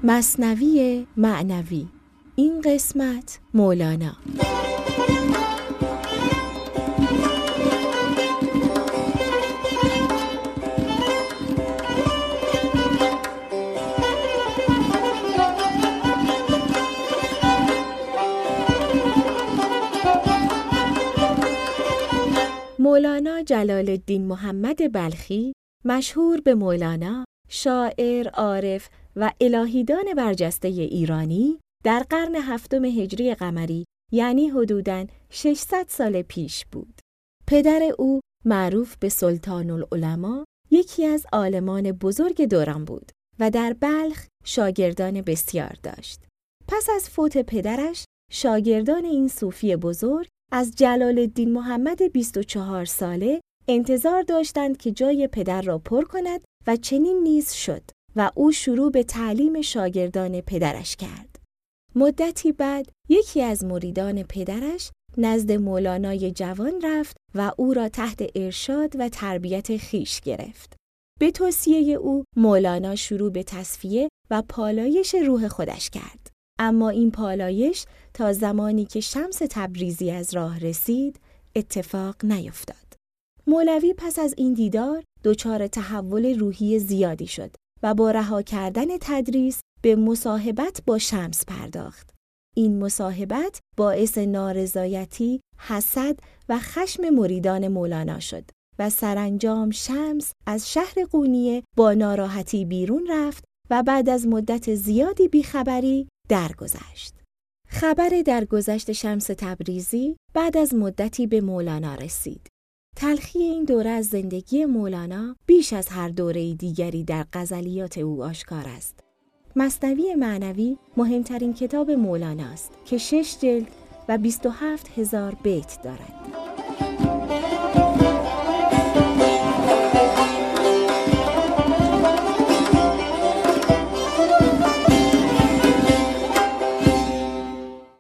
مثنوی معنوی. این قسمت مولانا. مولانا جلال الدین محمد بلخی، مشهور به مولانا، شاعر، عارف و الهیدان برجسته ایرانی، در قرن 7 هجری قمری، یعنی حدوداً 600 سال پیش بود. پدر او، معروف به سلطان العلماء، یکی از عالمان بزرگ دوران بود و در بلخ شاگردان بسیار داشت. پس از فوت پدرش، شاگردان این صوفی بزرگ از جلال الدین محمد 24 ساله انتظار داشتند که جای پدر را پر کند و چنین نیز شد و او شروع به تعلیم شاگردان پدرش کرد. مدتی بعد یکی از مریدان پدرش نزد مولانای جوان رفت و او را تحت ارشاد و تربیت خویش گرفت. به توصیه او مولانا شروع به تصفیه و پالایش روح خودش کرد. اما این پالایش تا زمانی که شمس تبریزی از راه رسید اتفاق نیفتاد. مولوی پس از این دیدار دچار تحول روحی زیادی شد و با رها کردن تدریس به مصاحبت با شمس پرداخت. این مصاحبت باعث نارضایتی، حسد و خشم مریدان مولانا شد و سرانجام شمس از شهر قونیه با ناراحتی بیرون رفت و بعد از مدت زیادی بیخبری درگذشت. خبر درگذشت شمس تبریزی بعد از مدتی به مولانا رسید. تلخی این دوره از زندگی مولانا بیش از هر دوره دیگری در غزلیات او آشکار است. مثنوی معنوی مهمترین کتاب مولاناست که 6 جلد و 27,000 بیت دارد.